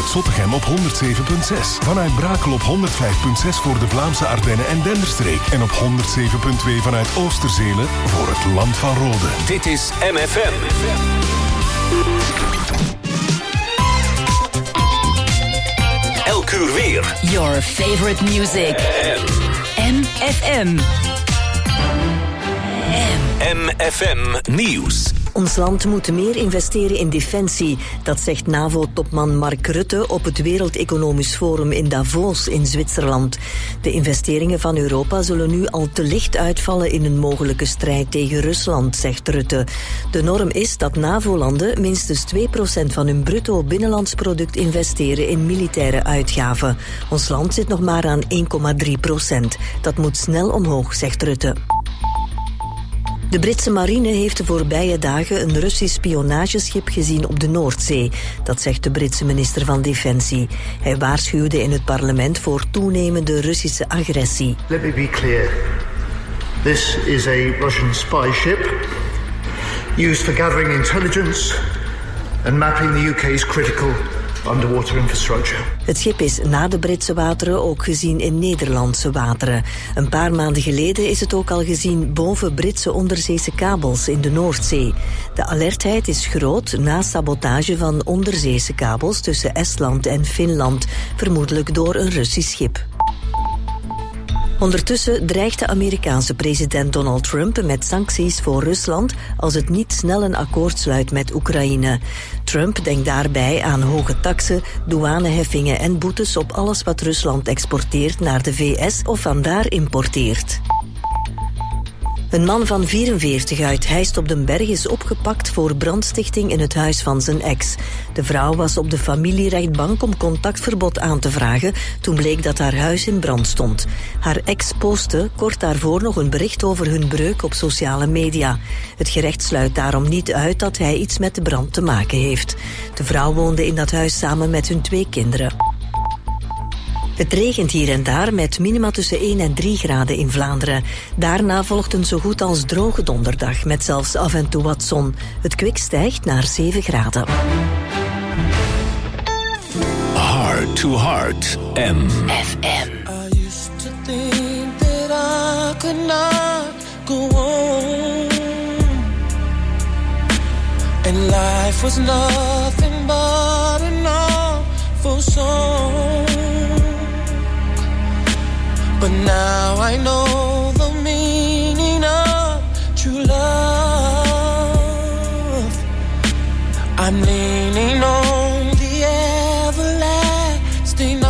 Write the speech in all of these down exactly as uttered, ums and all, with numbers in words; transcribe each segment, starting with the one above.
Zottegem op honderd zeven komma zes. Vanuit Brakel op honderd vijf komma zes voor de Vlaamse Ardennen en Denderstreek. En op honderd zeven komma twee vanuit Oosterzelen voor het Land van Rode. Dit is M F M. Elk uur weer. Your favorite music. M F M. M F M Nieuws. Ons land moet meer investeren in defensie. Dat zegt NAVO-topman Mark Rutte op het Wereld Economisch Forum in Davos in Zwitserland. De investeringen van Europa zullen nu al te licht uitvallen in een mogelijke strijd tegen Rusland, zegt Rutte. De norm is dat NAVO-landen minstens twee procent van hun bruto binnenlands product investeren in militaire uitgaven. Ons land zit nog maar aan één komma drie procent. Dat moet snel omhoog, zegt Rutte. De Britse marine heeft de voorbije dagen een Russisch spionageschip gezien op de Noordzee. Dat zegt de Britse minister van Defensie. Hij waarschuwde in het parlement voor toenemende Russische agressie. Let me be clear. This is a Russian spy ship used for gathering intelligence and mapping the U K's critical underwater infrastructure. Het schip is na de Britse wateren ook gezien in Nederlandse wateren. Een paar maanden geleden is het ook al gezien boven Britse onderzeese kabels in de Noordzee. De alertheid is groot na sabotage van onderzeese kabels tussen Estland en Finland, vermoedelijk door een Russisch schip. Ondertussen dreigt de Amerikaanse president Donald Trump met sancties voor Rusland als het niet snel een akkoord sluit met Oekraïne. Trump denkt daarbij aan hoge taksen, douaneheffingen en boetes op alles wat Rusland exporteert naar de V S of vandaar importeert. Een man van vierenveertig uit Heist op den Berg is opgepakt voor brandstichting in het huis van zijn ex. De vrouw was op de familierechtbank om contactverbod aan te vragen toen bleek dat haar huis in brand stond. Haar ex postte kort daarvoor nog een bericht over hun breuk op sociale media. Het gerecht sluit daarom niet uit dat hij iets met de brand te maken heeft. De vrouw woonde in dat huis samen met hun twee kinderen. Het regent hier en daar met minima tussen één en drie graden in Vlaanderen. Daarna volgt een zo goed als droge donderdag met zelfs af en toe wat zon. Het kwik stijgt naar zeven graden. Heart to Heart, M F M. I used to think that I could not go on, and life was nothing but an awful song. But now I know the meaning of true love. I'm leaning on the everlasting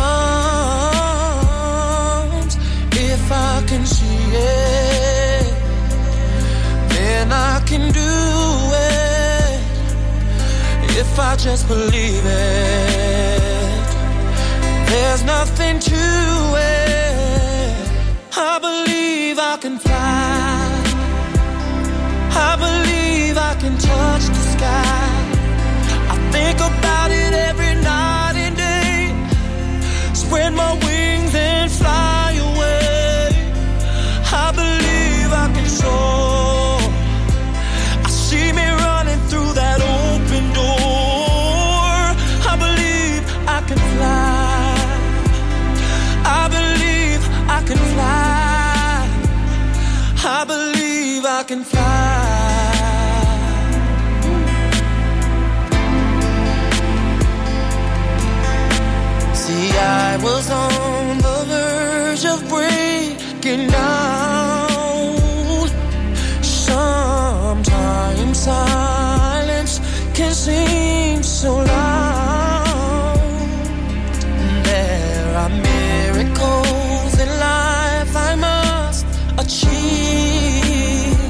arms. If I can see it, then I can do it. If I just believe it, there's nothing to it. I believe I can fly. I believe I can touch the sky. I think about it every night and day. Spread my wings and fly away. I believe I can soar. I see me running through that open door. I believe I can fly. I believe I can fly. I believe I can fly. See, I was on the verge of breaking down. Sometimes silence can seem so loud. There are miracles in life I must achieve.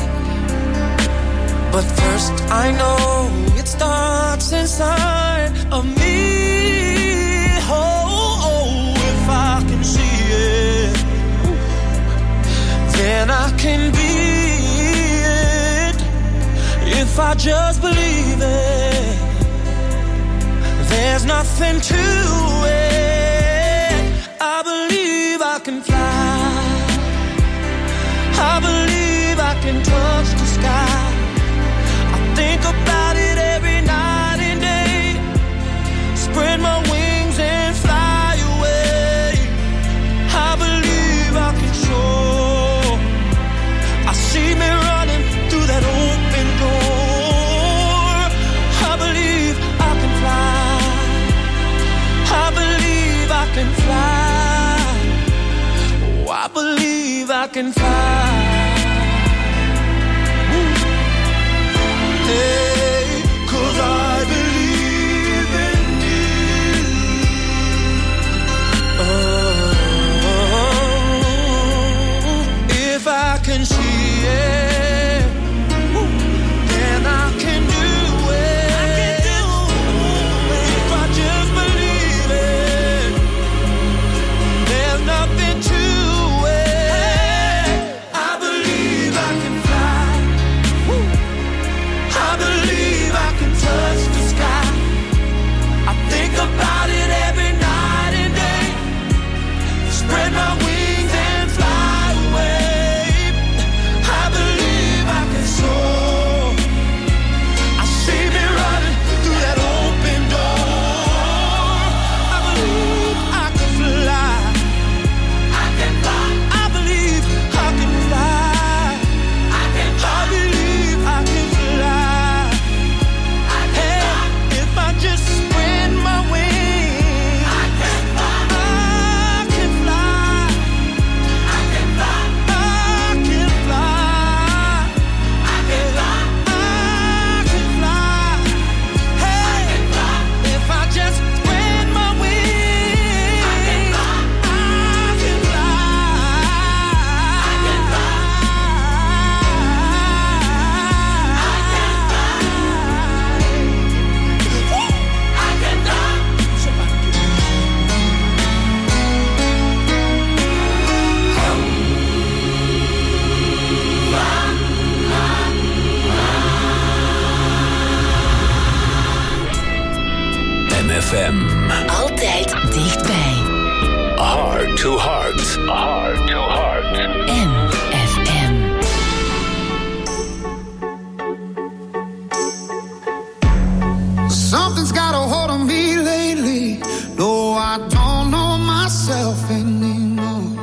But first I know it starts inside of me. Oh, oh, if I can see it, then I can be it. If I just believe it, there's nothing to it. I believe I can fly. I believe I can touch the sky. I think about it every night and day. Spread my wings can fly. Woo. Hey, 'cause I believe in you. Oh, if I can see it, woo, then I can do it. I can do it. If I just believe it, there's nothing to it. I believe I can fly. Woo. I believe I can touch the sky. I think about it every night and day. Spread my wings and fly away. I believe I can soar. I see me running through that open door. I believe I can fly. I can fly. I believe I can fly. I can fly. I believe I can fly. I can fly. If I just spread my wings, I can fly. I can fly. I can fly. I can fly. I can fly. I can fly. Hey, if I just spread my wings, I can fly. I can fly. I can M F M. Altijd dichtbij. Heart to heart. Heart to heart. M F M. Something's got a hold on me lately. No, I don't know myself anymore.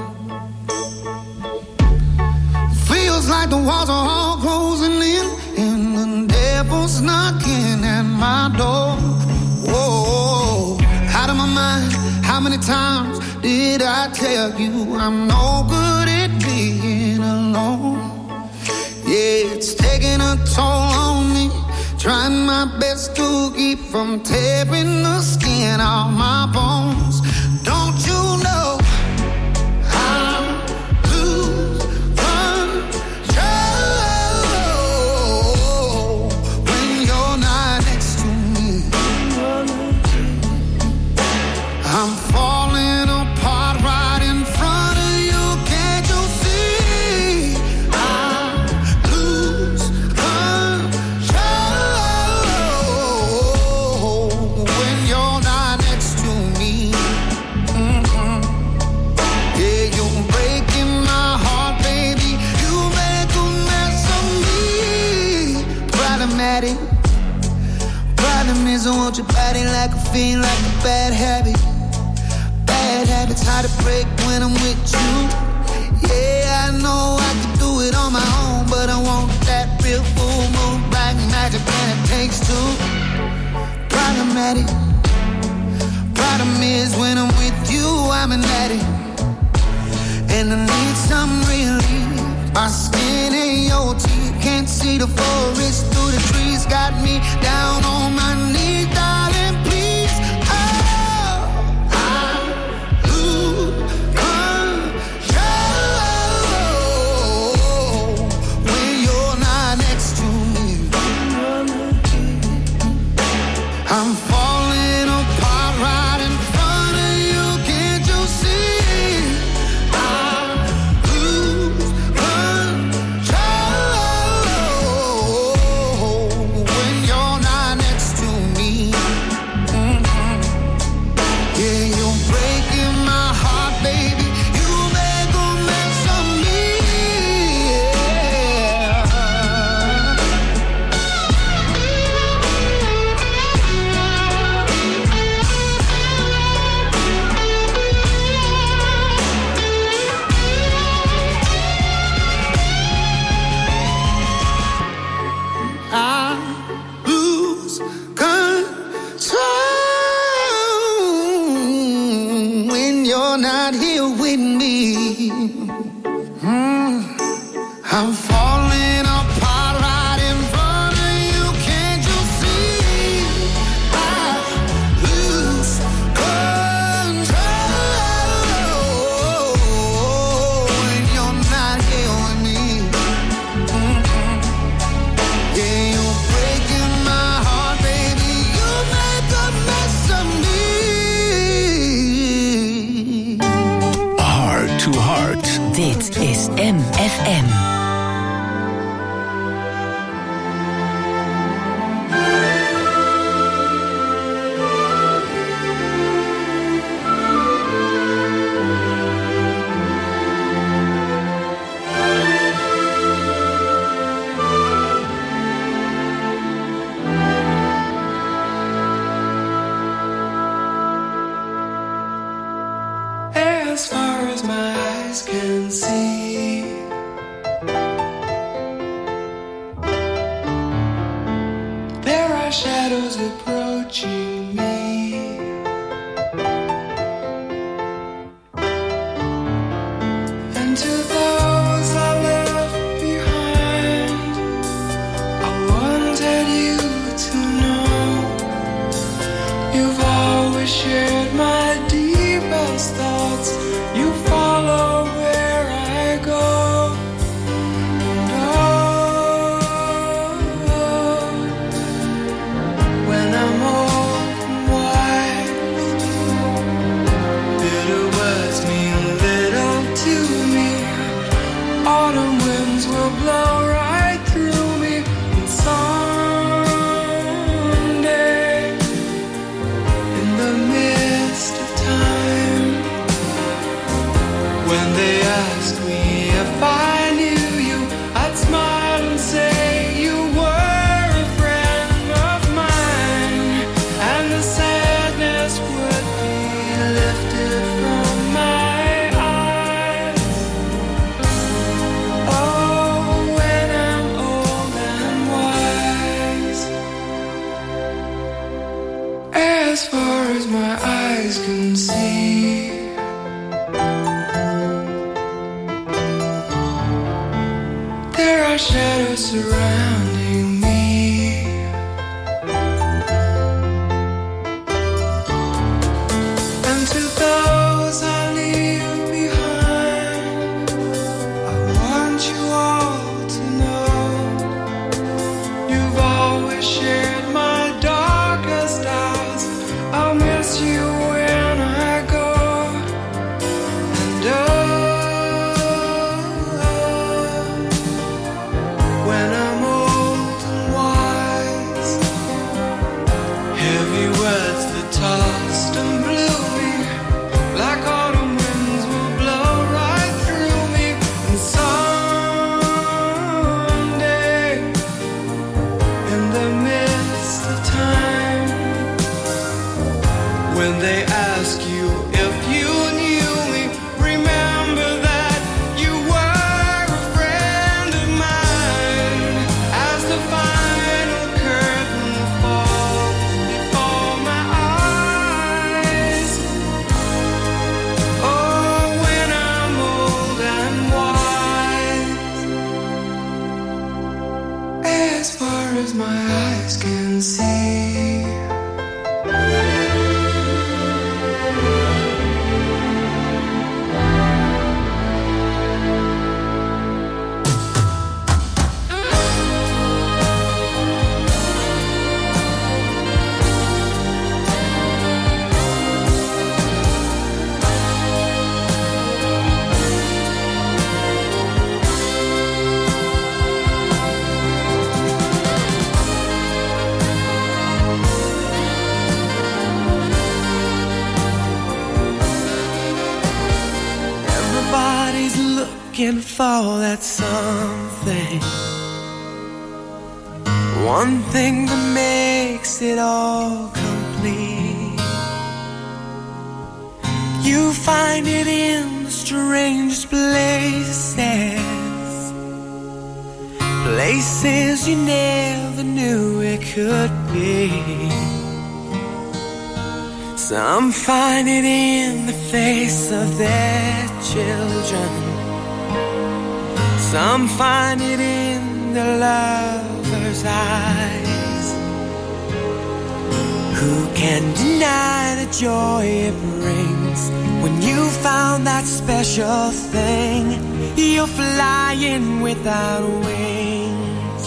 Feels like the walls are all closing in, and the devil's knocking at my door. Whoa, out of my mind. How many times did I tell you I'm no good at being alone? Yeah, it's taking a toll on me. Trying my best to keep from tearing the skin off my bones. Don't you know I lose control when you're not next to me? I'm falling apart right in front of you. Can't you see? I lose control when you're not next to me. Mm-hmm. Yeah, you're breaking my heart, baby. You make a mess of me. Problematic. Problem is I want your body like a fiend, like a bad habit. Bad habits hard to break when I'm with you. Yeah, I know I can do it on my own, but I want that real full moon black magic, and it takes two. Problematic. Problem is when I'm with you, I'm an addict, and I need some relief. My skin and your teeth can't see the forest through the trees. Got me down on my knees, darling, please. Oh, I lose control when you're not next to me. I'm falling apart right in front of you. Can't you see? I lose control when you're not next to me. Mm-hmm. Yeah, you're breaking my heart, baby. You make a mess of me. Yeah. eyes can see. There are shadows approaching me. And to those I left behind, I wanted you to know you've always shared my deepest thoughts. You follow where I go. And oh, when I'm old and wise, bitter words mean little to me. Autumn winds will blow right through me. And someday, in the midst of time, when they ask me if I knew you, I'd smile and say you were a friend of mine, and the sadness would be lifted from my eyes. Oh, when I'm old and wise, as far as my eyes can see. There are shadows surrounding me. And to those I leave behind, I want you all to know you've always shared my darkest hours. I'll miss you when I go. And oh, when I'm old and wise, heavy words that tossed and blew me, like autumn winds will blow right through me. And someday, in the midst of time, when they ask you if you knew me, remember that you were a friend of mine. As the final curtain falls before my eyes, oh, when I'm old and wise, as far as my eyes can see. Everybody's looking for that something, one thing that makes it all complete. You find it in the strangest places, places you never knew it could be. Some find it in the face of their children, some find it in the lover's eyes. Who can deny the joy it brings when you found that special thing? You're flying without wings.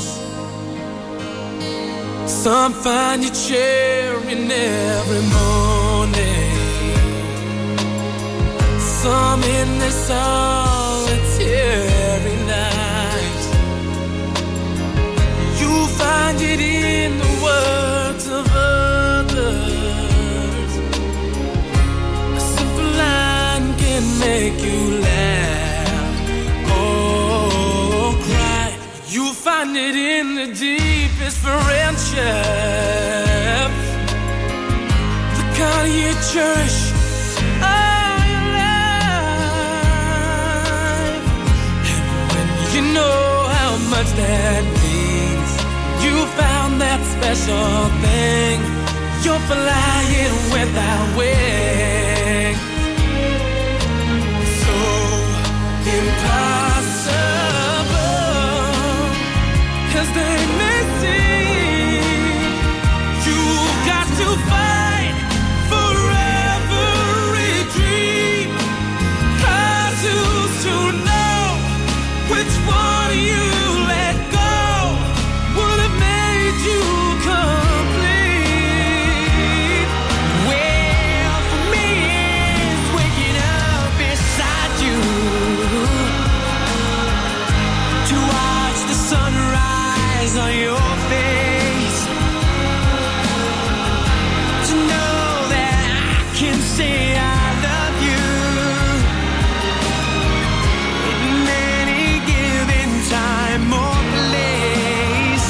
Some find you cheering every morning, some in their solitary night. You find it in the words of others. A simple line can make you laugh or cry. You find it in the deepest friendship, the kind you cherish all your life. that means you found that special thing. You're flying without wings. So impossible as they may seem, you got to fight for every dream. I choose to know which one you let go would have made you complete. Well, for me, it's waking up beside you to watch the sunrise on your face, to know that I can say I love you in any given time or place.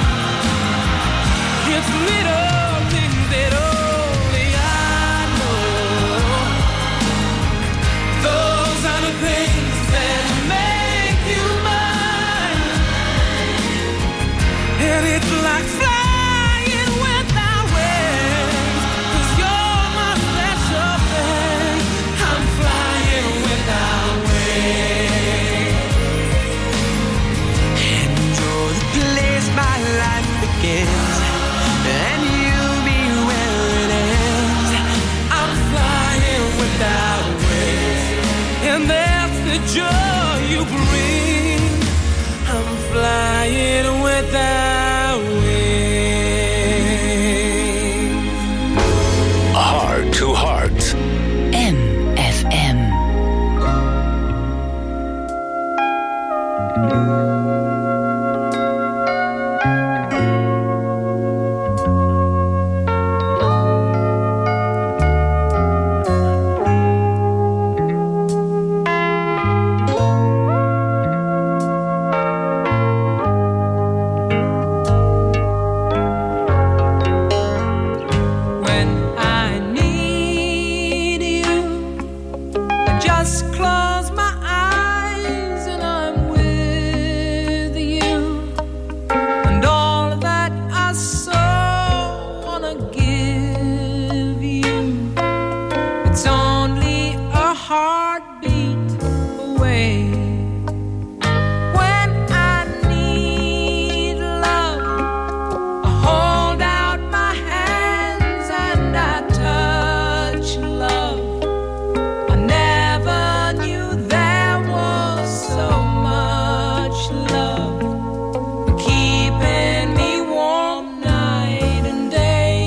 It's little things that only I know. Those are the things that make you mine. And it's like flying without wings, 'cause you're my special thing. I'm flying without wings. And you're the place my life begins, and you'll be where it ends. I'm flying without wings, and that's the joy you bring. I'm flying without wings. Heart to Heart. M F M. When I need you, I just close my eyes and I'm with you. And all that I so wanna give you, it's only a heartbeat away. When I need love, I hold out my hands and I touch love. I never knew there was so much love, keeping me warm night and day.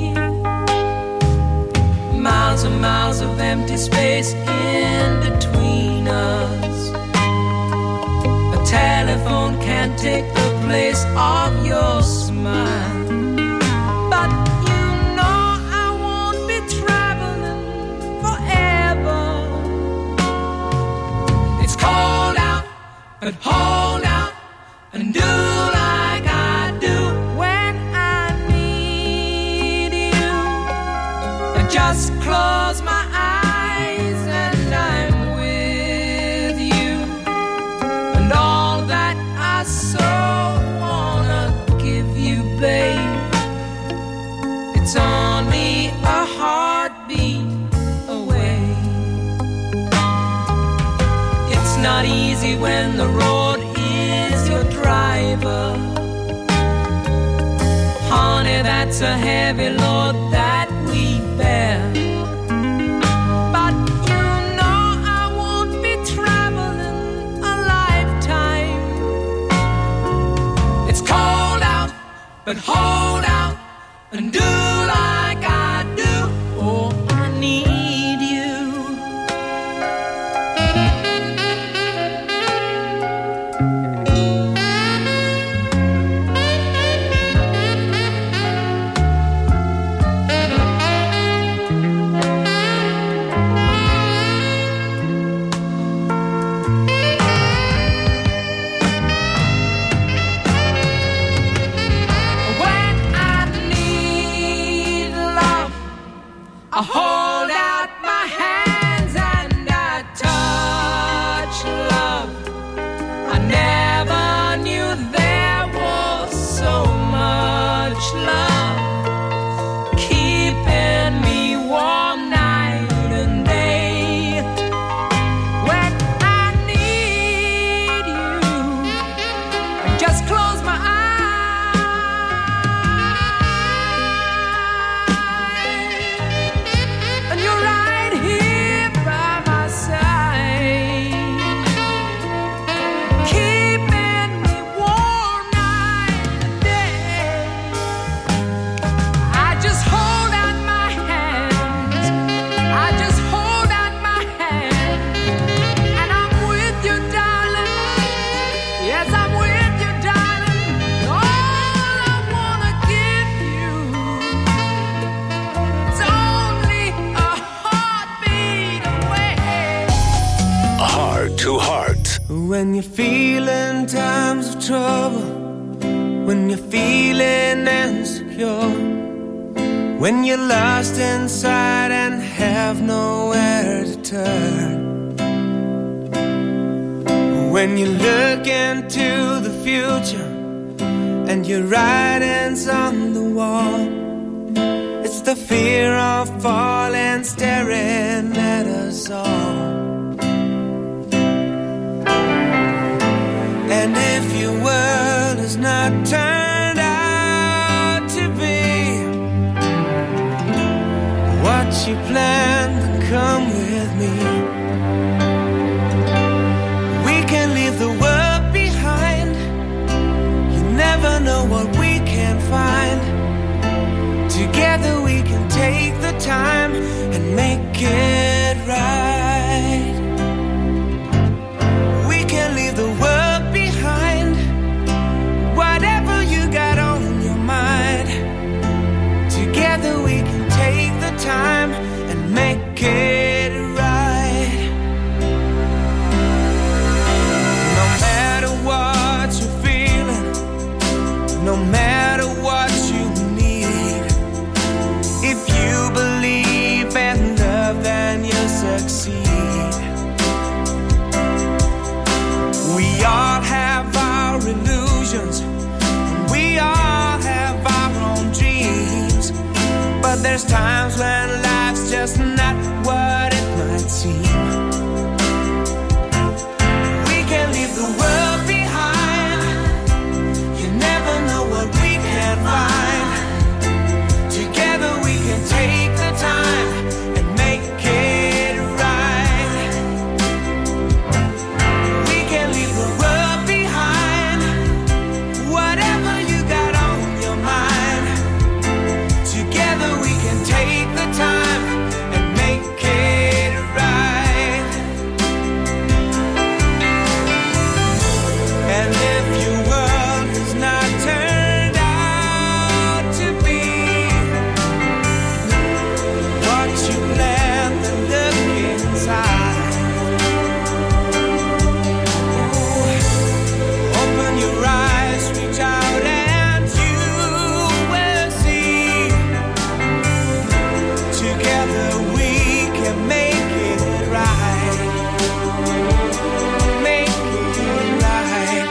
Miles and miles of empty space in between us. A telephone can't take the place of your smile. But you know I won't be traveling forever. It's cold out, but hold out and do like I do. When I need you, I just close my eyes and I'm with you. And all that I so wanna give you, babe, it's only a heartbeat away. It's not easy when the road is your driver. Honey, that's a heavy load that we bear. But you know I won't be traveling a lifetime. It's cold out, but hold out and do like I do. Oh, I need you. I hold out my hands and I touch love. I never knew When you're feeling times of trouble, when you're feeling insecure, when you're lost inside and have nowhere to turn, when you look into the future and your writing's on the wall, it's the fear of falling staring at us all. And if your world is not turned out to be what you planned, then come with me. We can leave the world behind. You never know what we can find. Together we can take the time and make it right. We can leave the world behind. Whatever you got on your mind, together we can take the time and make it right. No matter what you're feeling, no matter what you need, if you believe in love, then you'll succeed. We all have our illusions, we all have our own dreams, but there's times when life's just not what it might seem. We can leave the world behind. You never know what we can find. Together we can take the time and make it right. We can leave the world behind. Whatever you got on your mind, together we can take the time and make it right. And if your world is not turned out to be what you planned, then look inside. Ooh, open your eyes, reach out, and you will see. Together we can make it right. Make it right.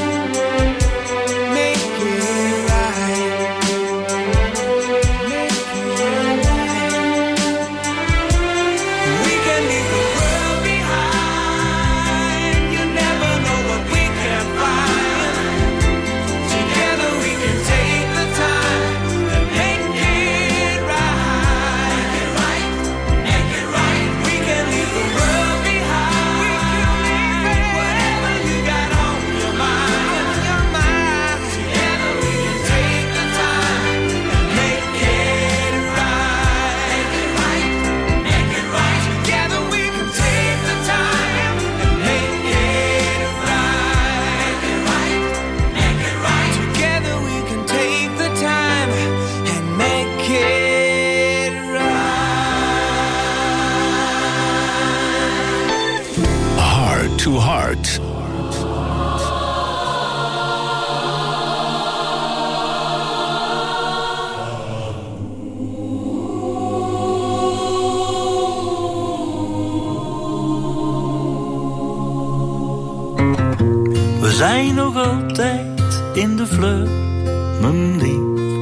Make it right. Make it right. We can leave the world behind. You never know what we can find. Together we can take the time and make it right. Make it right. We can leave the world behind. We can leave it. Whatever you got on your mind, your mind. Together we can take the time and make it right. Make it right. Together we can take the time and make it right. Make it right. Together we can take the time and make it right. Heart to Heart. We zijn nog altijd in de fleur, mijn lief.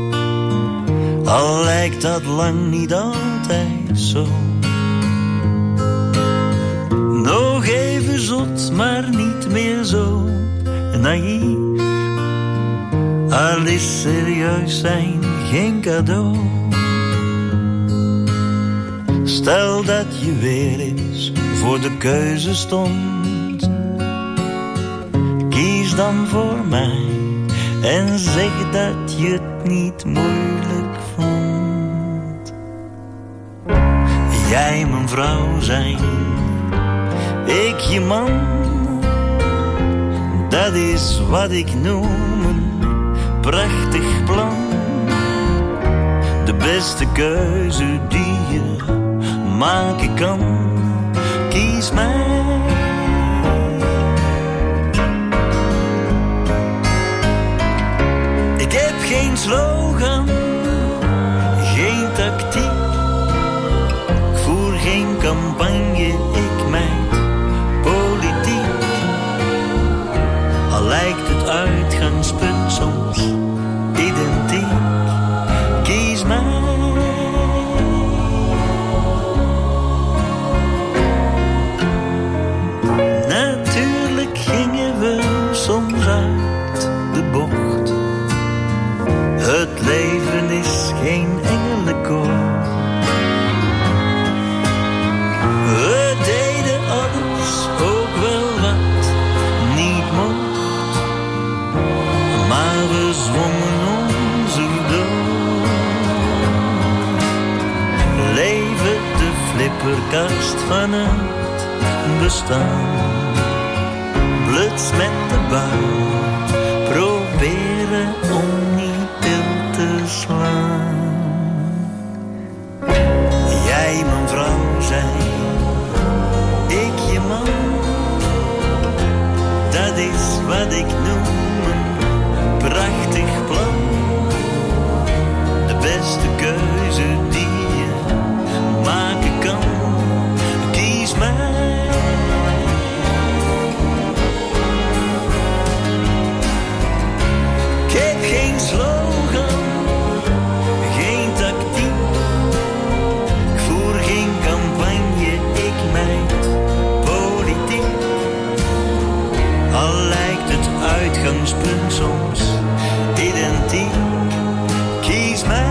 Al lijkt dat lang niet altijd zo. Nog even zot, maar niet meer zo naïef. Al is serieus zijn geen cadeau. Stel dat je weer eens voor de keuze stond. Kies dan voor mij en zeg dat je het niet moeilijk vond. Jij mijn vrouw zijn, ik je man. Dat is wat ik noem een prachtig plan. De beste keuze die je maken kan. Kies mij. geen slogan, geen tactiek. Ik voer geen campagne, ik meid politiek. Al lijkt het uitgangspunt soms identiek. Kies mij. Natuurlijk gingen we soms uit de bocht. Het leven is geen engelenkoor. We deden alles, ook wel wat niet mocht. Maar we zwommen ons erdoor. Leven de flipperkast van het bestaan. Bluts met de bui, proberen om niet til te slaan. Jij mijn vrouw zijn, ik je man. Dat is wat ik noem een prachtig plan. De beste keuze die je maken kan. Kies mij. Geen slogan, geen tactiek. Ik voer geen campagne, ik meid politiek. Al lijkt het uitgangspunt soms identiek. Kies mij.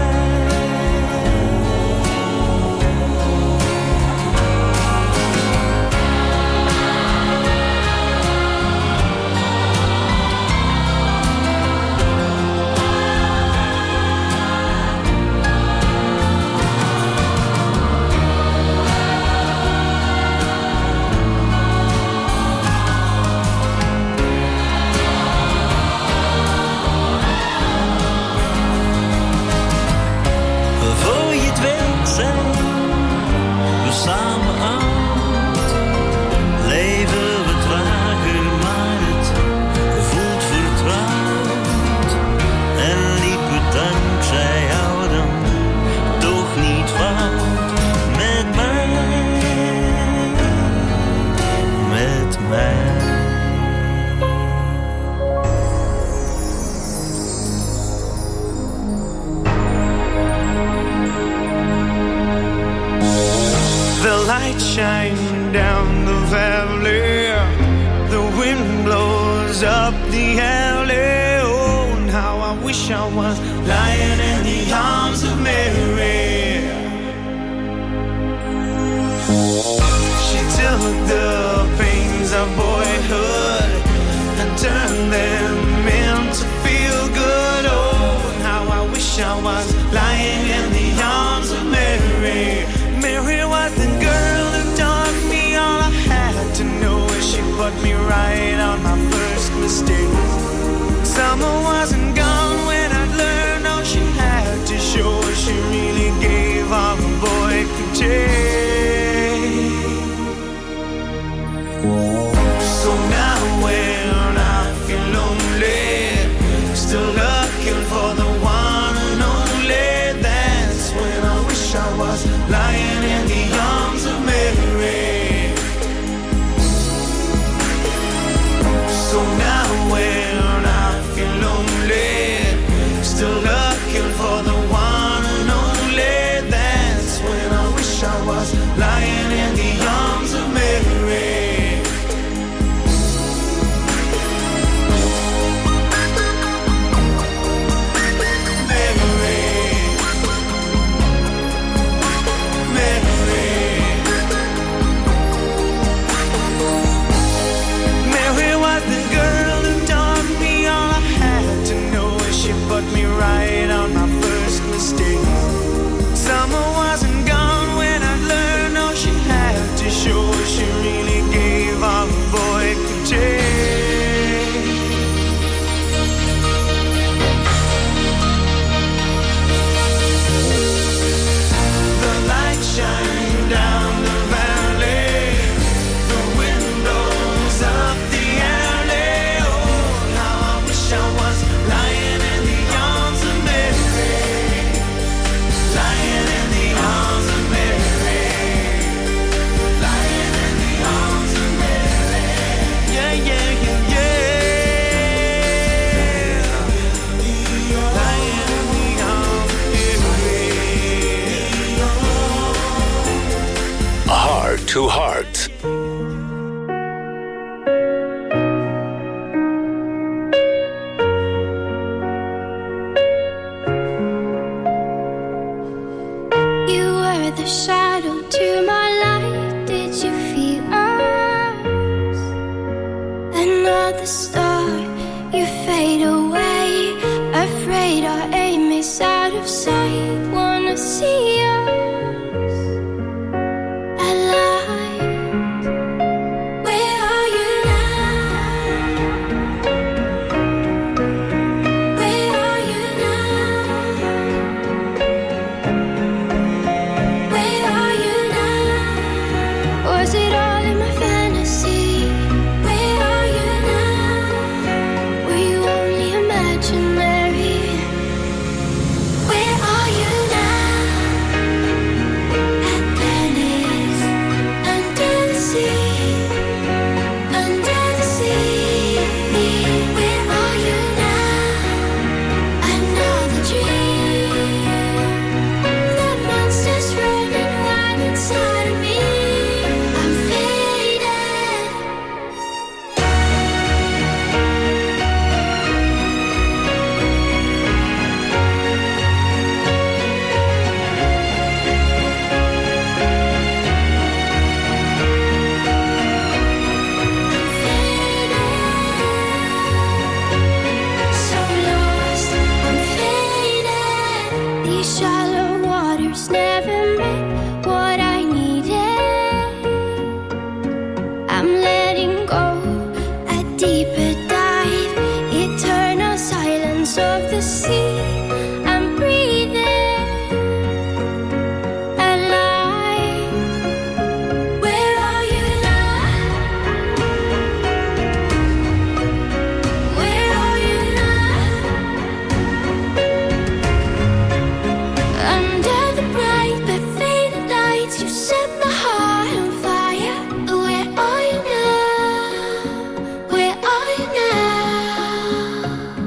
Samen uit, leven we trager, maar het voelt vertrouwd. En liepen dankzij jou dan toch niet fout. Met mij, met mij. The light shine down the valley. The wind blows up the alley. Oh, and how I wish I was lying in the arms of Mary. She took the pains of boyhood and turned them into feel good. Oh, and how I wish I was lying in the arms of Mary. Mary was the girl who taught me all I had to know. She put me right on my first mistake. Summer wasn't gone when I'd learned all she had to show. to Heart. The shadow to my light, did you feel us? Another star, you fade away. Afraid our aim is out of sight. Wanna see us alive. Where are you now? Where are you now? Was it all in my fantasy? Where are you now? Were you only imaginary? Where are you now? Atlantis, under the sea, under the sea. Where are you now? Another dream. The monster's running wild inside of me. Shallow waters never met what I needed. I'm letting go, a deeper dive, eternal silence of the sea. I'm breathing alive. Where are you now? Where are you now? Under the bright but faded lights, you set my heart on fire. Where are you now? Where are you now?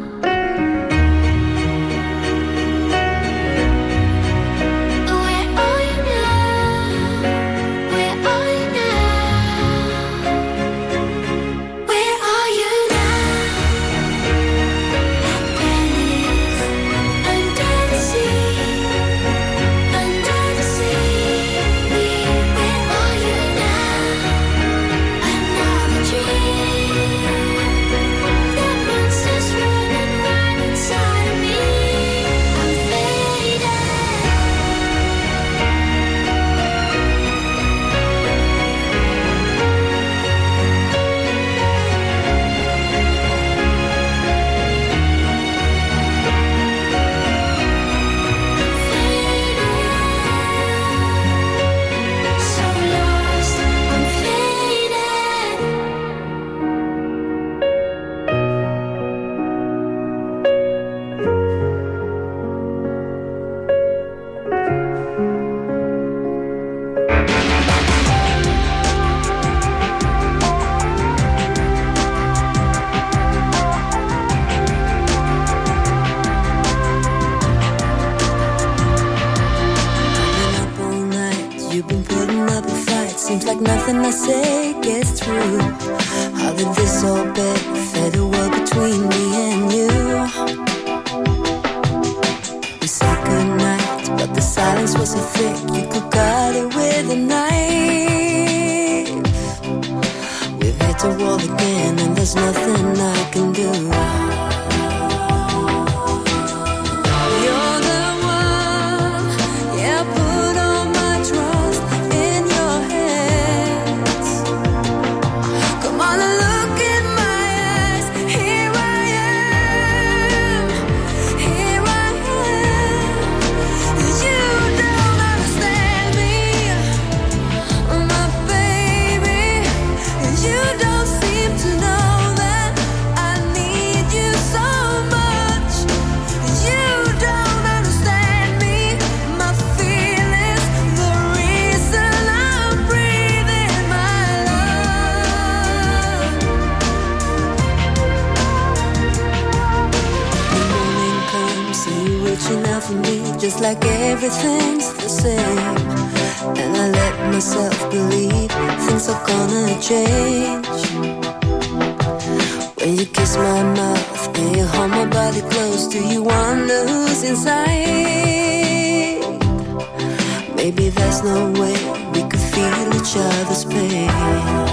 Where are you now? Where are you now? Where are you now? Atlantis, under the sea. Under the sea, where are you now? Another dream. The monster's running wild inside of me. I'm faded. So lost, I'm faded. Up all night, you've been putting up a fight. Seems like nothing I say gets through. How did this all bet fade away between me and you? We said goodnight, but the silence was so thick you could cut it with a knife. We've hit the wall again, and there's nothing I can do. You're the one, yeah, put all my trust in your hands. Come on and look in my eyes. Here I am, here I am. You don't understand me, my baby. You don't seem to know that I need you so much. You don't understand me, my feelings, the reason I'm breathing, my love. The morning comes and you're reaching out for me, just like everything's the same. and I let myself believe things are gonna change. When you kiss my mouth and you hold my body close, do you wonder who's inside? Maybe there's no way we could feel each other's pain.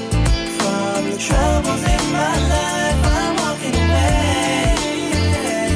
Troubles in my life, I'm walking away.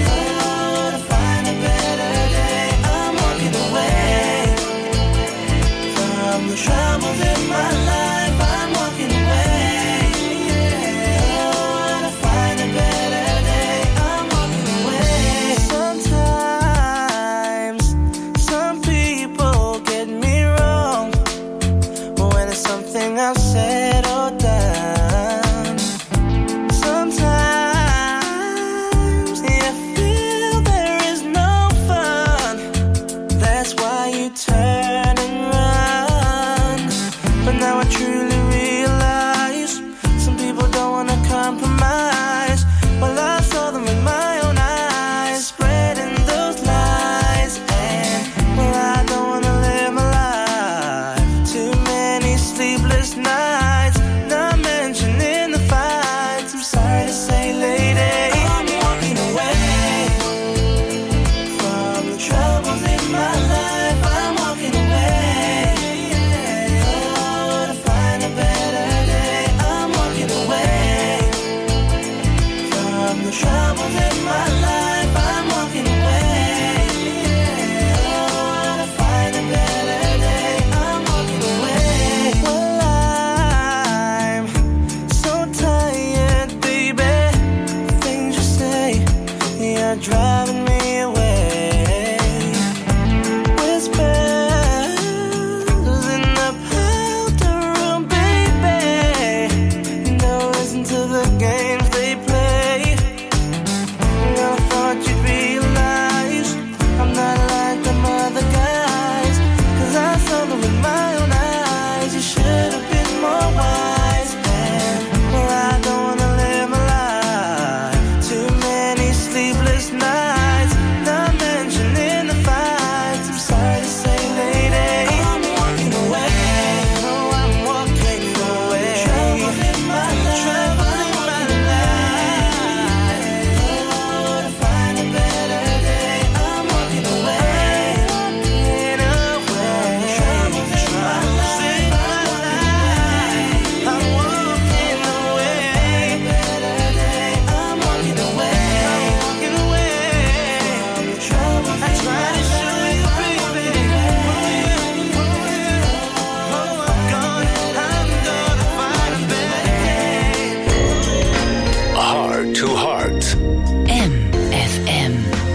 to Heart. M F M.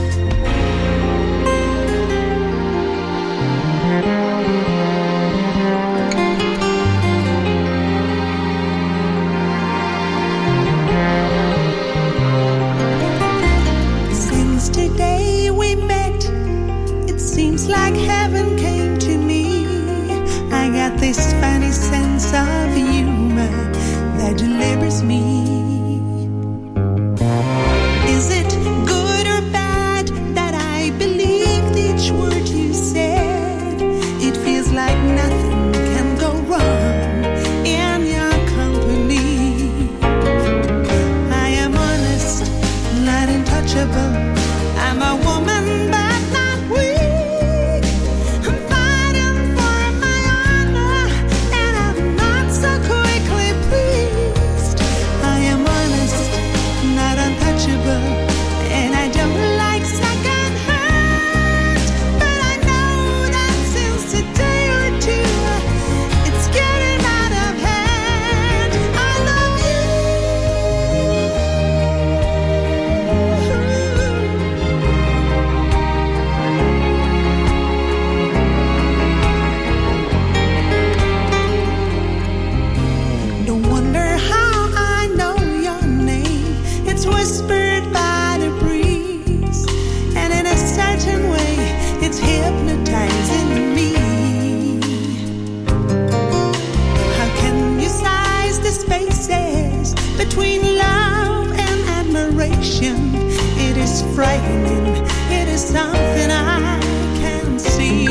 Since today we met, it seems like heaven came to me. I got this funny sense of humor that delivers me. Is it good or bad that I believed each word you said? It feels like nothing can go wrong in your company. I am honest, not untouchable. I'm a woman, but not weak. I'm fighting for my honor, and I'm not so quickly pleased. I am honest, not untouchable, and I don't like second hurt. But I know that since a day or two, it's getting out of hand. I love you. Don't wonder how I know your name. It's whispered by the breeze, and in a certain way, it's hypnotizing me. How can you size the spaces between love and admiration? It is frightening. It is something I can't see.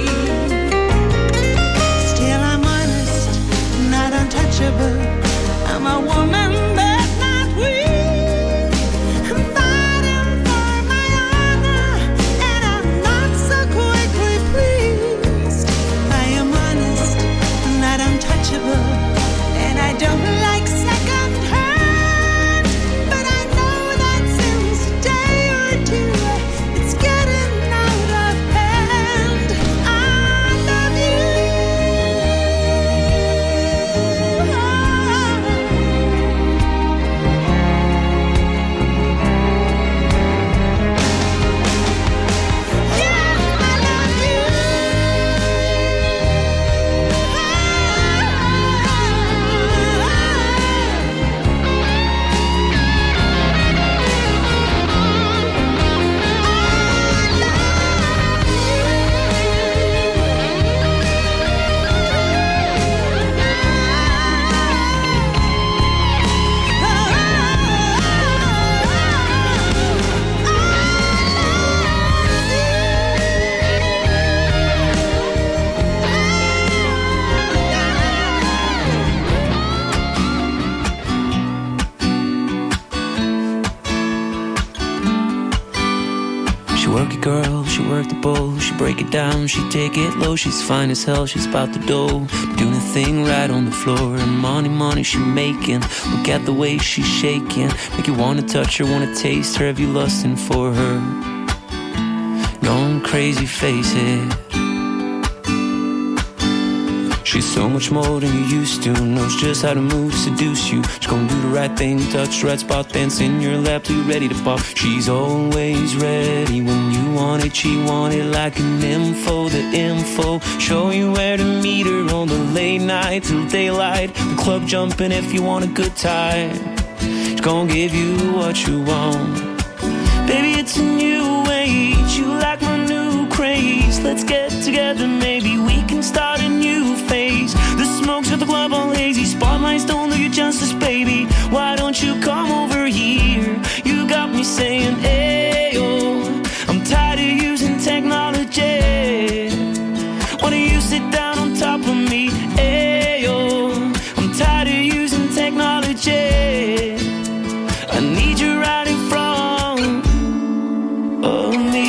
Still, I'm honest, not untouchable. I'm a woman, but not weak. I'm fighting for my honor, and I'm not so quickly pleased. I am honest, not untouchable, and I don't like second hurt. But I know that since a day or two, it's getting out of hand. I love you. She work it, girl, she work the bowl. She break it down, she take it low. She's fine as hell, she's about the dough. Doing a thing right on the floor. And money, money she making. Look at the way she's shaking. Make you wanna touch her, wanna taste her. Have you lusting for her? Going crazy, face it. She's so much more than you used to. Knows just how to move to seduce you. She's gonna do the right thing, touch the right spot, dance in your lap till you're ready to pop. She's always ready when you want it. She want it like an info, the info. Show you where to meet her on the late night till daylight. The club jumping if you want a good time. She's gonna give you what you want. Baby, it's a new age. You like my new craze. Let's get together, maybe we can start a new phase. The smoke's at the club all hazy. Spotlights don't do you justice, baby. Why don't you come over here? You got me saying, ayo. I'm tired of using technology. Why don't you sit down on top of me? Ayo. I'm tired of using technology. I need you right in front of me.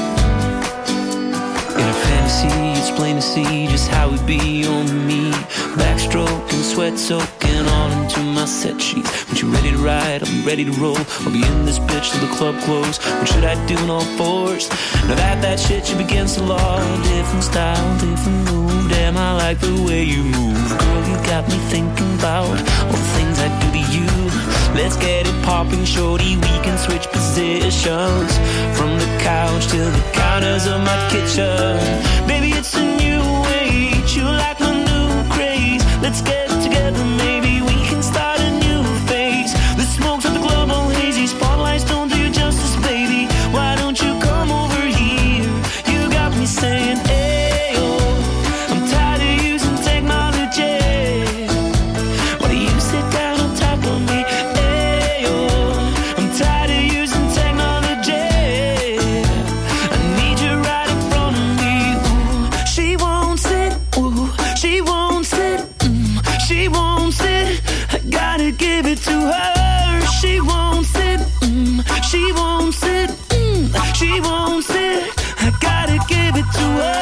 In a fantasy, it's plain to see just how it be on me. Backstroking, sweat soaking all into my set sheets. When you're ready to ride, I'll be ready to roll. I'll be in this bitch till the club close. What should I do in all fours? Now that that shit you against the law. Different style, different move. Damn, I like the way you move. Girl, you got me thinking about all the things I do to you. Let's get it popping, shorty. We can switch positions from the couch to the counters of my kitchen. Baby, it's a new age. You like my new craze. Let's get together, maybe we can start a new phase. The smoke's at the club all hazy. Spotlights don't do you justice, baby. Why don't you come over here? You got me saying, hey, oh, I'm tired of using technology. Why do you sit down on top of me? Hey, oh, I'm tired of using technology. I need you right in front of me. Ooh, she won't sit. Ooh, she won't sit. Mm, she won't sit. I gotta give it to her. She won't sit. Mm, she won't sit. Mm, she won't sit. I gotta give it to her.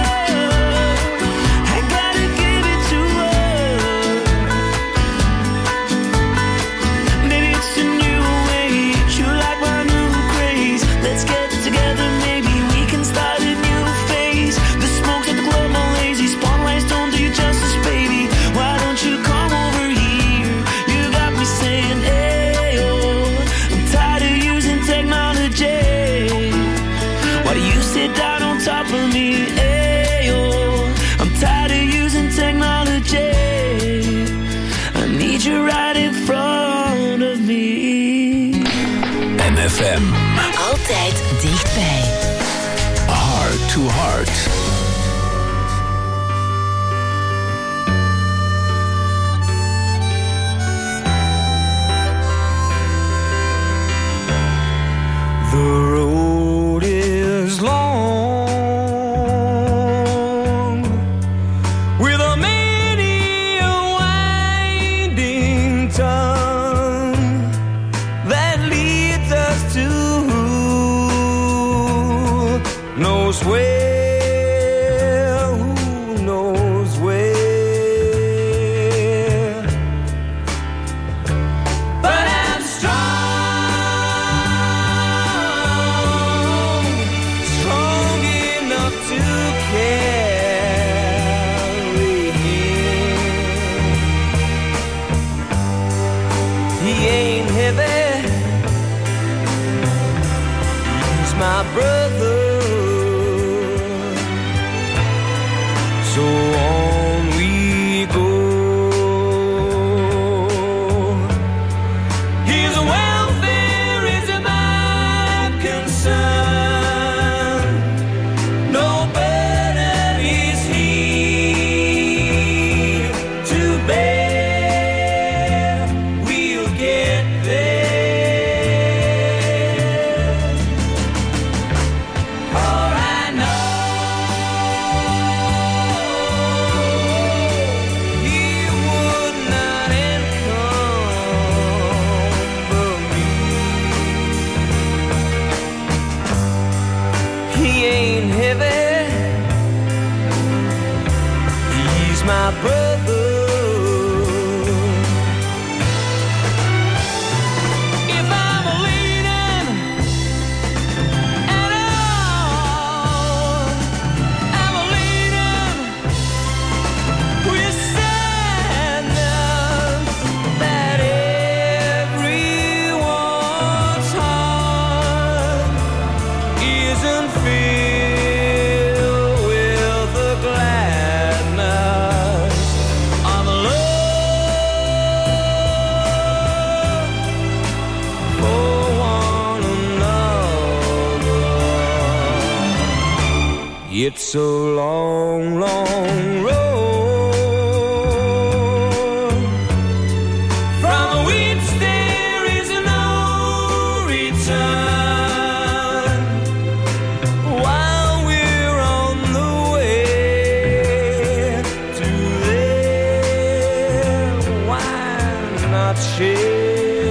I gotta give it to her. Maybe it's a new age. You like my new craze. Let's get together, maybe we can start a new phase. The smoke's at the club all lazy. Spotlights don't do you justice, baby. Why don't you come over here? You got me saying, hey, oh, I'm tired of using technology. Why do you sit down on top of me? Hey, oh, I'm tired of using technology. I need you right in front of me. M F M. Altijd dichtbij. Heart to Heart. The road is long, with a many a winding tongue that leads us to who knows where, who knows where. But I'm strong, strong enough to carry him. He ain't heavy, he's my brother. So on we go. His welfare is my concern. No burden is he to bear. We'll get there. For I know he would not encumber me. He ain't heavy, he's my brother. If I'm leaning at all, I'm leaning with sadness that everyone's heart isn't filled with the gladness of love for one another. It's a long, long road from which there is no return. While we're on the way to there, why not share?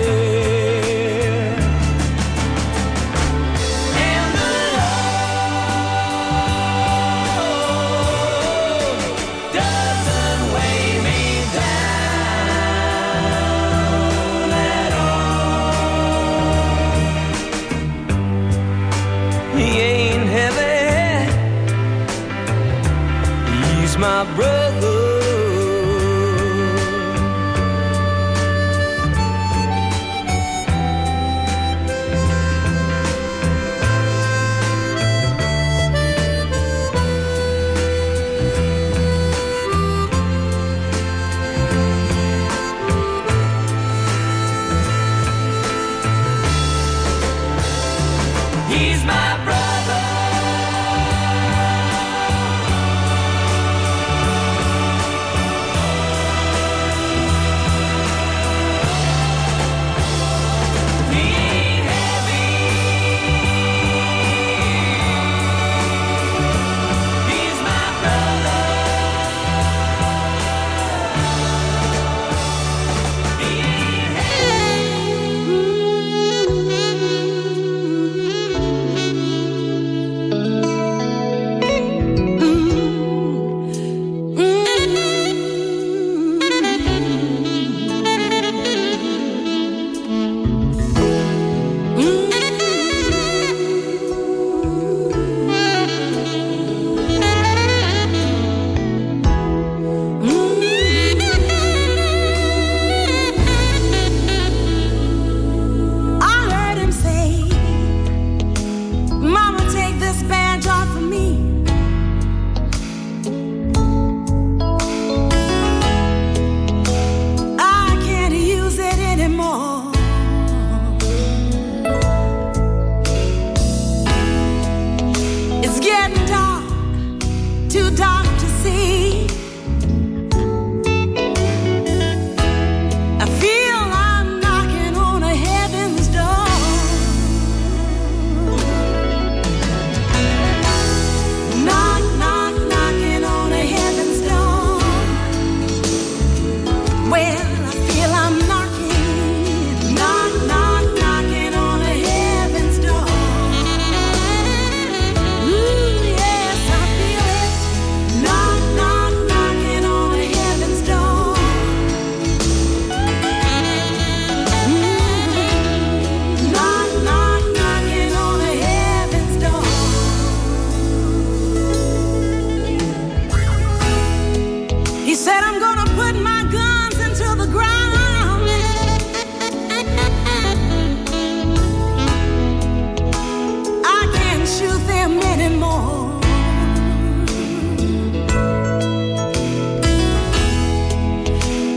And the road doesn't weigh me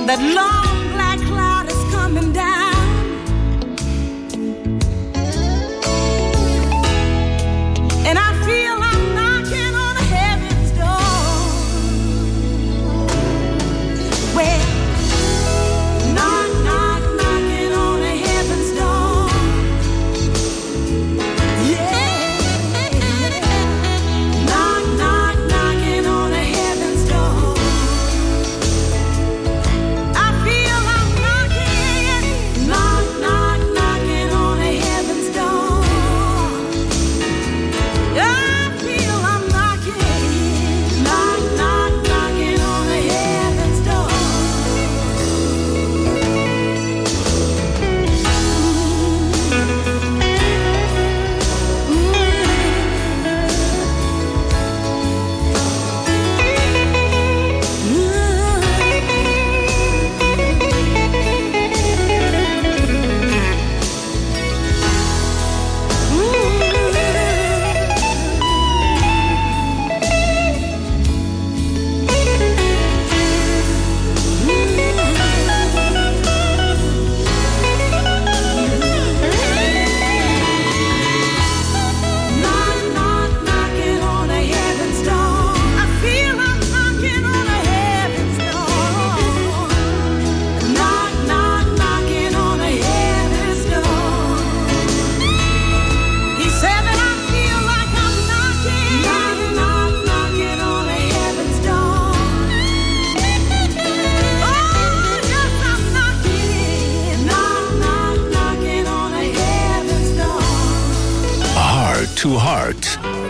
that long black cloud is coming down. And I feel I'm knocking on heaven's door. Well, knock, knock, knocking on heaven's door. Yeah. Knock, knock, knocking on heaven's door. I feel I'm knocking, knock, knock, knocking on heaven's door. I feel I'm knocking, knock, knock, knocking on heaven's door. Knock, knock, knocking on heaven's door. I feel I'm knocking on heaven's door. Knock, knock, knocking on heaven's door. He said that I feel like I'm knocking, knock, knock, knocking on heaven's door. Oh, yes, I'm knocking, knock, knock, knocking on heaven's door. Heart to Heart.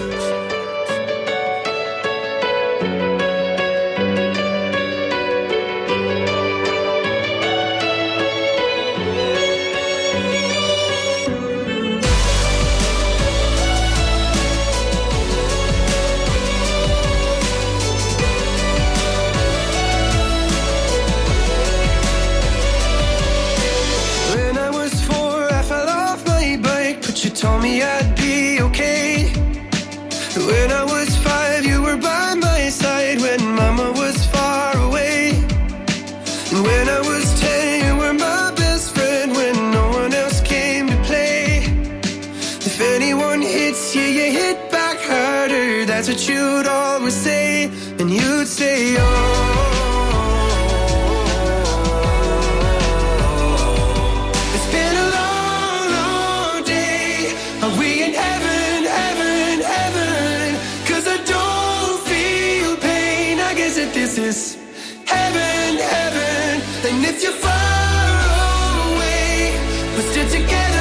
When I was four, I fell off my bike, but you told me I'd be okay. When I was five, you were by my side when mama was far away. And when I was ten, you were my best friend when no one else came to play. If anyone hits you, you hit back harder. That's what you'd always say. And you'd say, oh. It's been a long, long day. Are we in heaven, heaven, heaven? 'Cause I don't feel pain. I guess that this is heaven, heaven. And if you're far away, we're still together